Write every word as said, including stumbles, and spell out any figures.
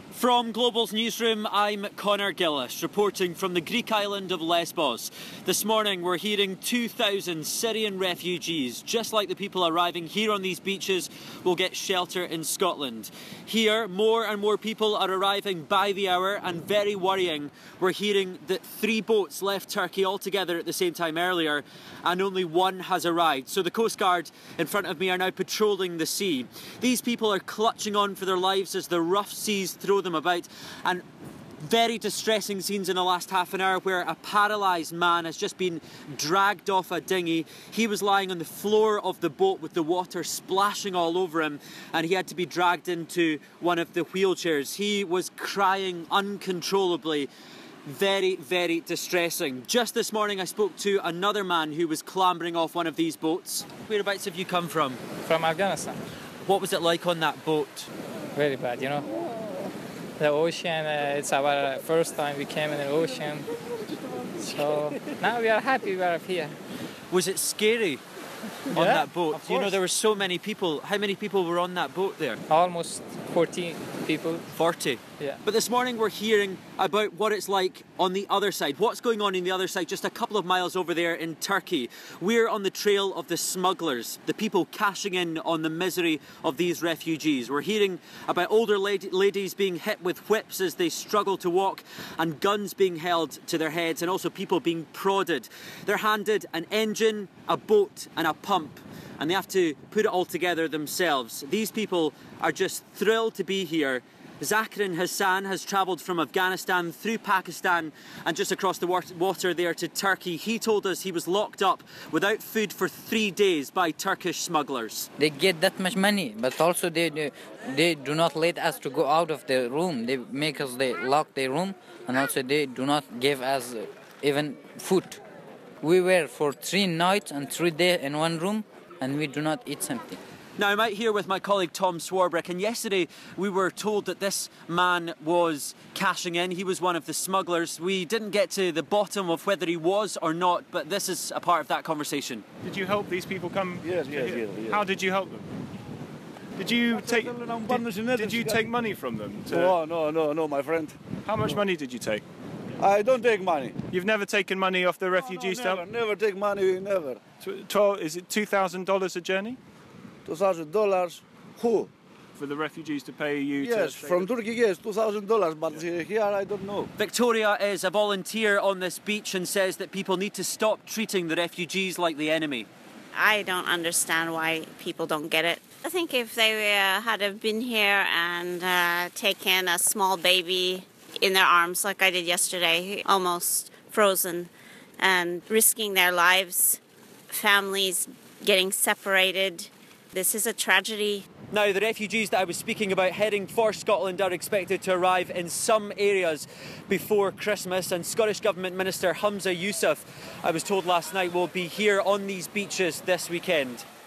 From Global's newsroom, I'm Connor Gillis, reporting from the Greek island of Lesbos. This morning we're hearing two thousand Syrian refugees, just like the people arriving here on these beaches, will get shelter in Scotland. Here, more and more people are arriving by the hour, and very worrying, we're hearing that three boats left Turkey altogether at the same time earlier, and only one has arrived. So the Coast Guard in front of me are now patrolling the sea. These people are clutching on for their lives as the rough seas throw them about, and very distressing scenes in the last half an hour where a paralysed man has just been dragged off a dinghy. He was lying on the floor of the boat with the water splashing all over him, and he had to be dragged into one of the wheelchairs. He was crying uncontrollably. Very, very distressing. Just this morning I spoke to another man who was clambering off one of these boats. Whereabouts have you come from? From Afghanistan. What was it like on that boat? Very bad, you know. The ocean, uh, it's our first time we came in the ocean. So now we are happy we are here. Was it scary on Yeah, that boat? of You know, course. there were so many people. How many people were on that boat there? Almost forty people. forty. Yeah. But this morning we're hearing about what it's like on the other side. What's going on in the other side, just a couple of miles over there in Turkey. We're on the trail of the smugglers, the people cashing in on the misery of these refugees. We're hearing about older lady ladies being hit with whips as they struggle to walk, and guns being held to their heads, and also people being prodded. They're handed an engine, a boat and a pump, and they have to put it all together themselves. These people are just thrilled to be here. Zakarin Hassan has travelled from Afghanistan through Pakistan and just across the water there to Turkey. He told us he was locked up without food for three days by Turkish smugglers. They get that much money, but also they, they they do not let us to go out of the room. They make us they lock their room, and also they do not give us even food. We were for three nights and three days in one room, and we do not eat something. Now, I'm out here with my colleague Tom Swarbrick, and yesterday we were told that this man was cashing in. He was one of the smugglers. We didn't get to the bottom of whether he was or not, but this is a part of that conversation. Did you help these people come? Yes, to yes, here? yes, yes. How did you help them? Did you take? Did, did you take money from them? To, No, no, no, no, my friend. how much money did you take? I don't take money. You've never taken money off the No, refugees? no, to never, help? never take money, never. Tw- Twelve? Is it two thousand dollars a journey Two thousand dollars. Who? for the refugees to pay you? Yes, to from Turkey, yes, two thousand dollars. But uh, here, I don't know. Victoria is a volunteer on this beach and says that people need to stop treating the refugees like the enemy. I don't understand why people don't get it. I think if they uh, had have been here and uh, taken a small baby in their arms like I did yesterday, almost frozen, and risking their lives, families getting separated. This is a tragedy. Now, the refugees that I was speaking about heading for Scotland are expected to arrive in some areas before Christmas, and Scottish Government Minister Humza Yousaf, I was told last night, will be here on these beaches this weekend.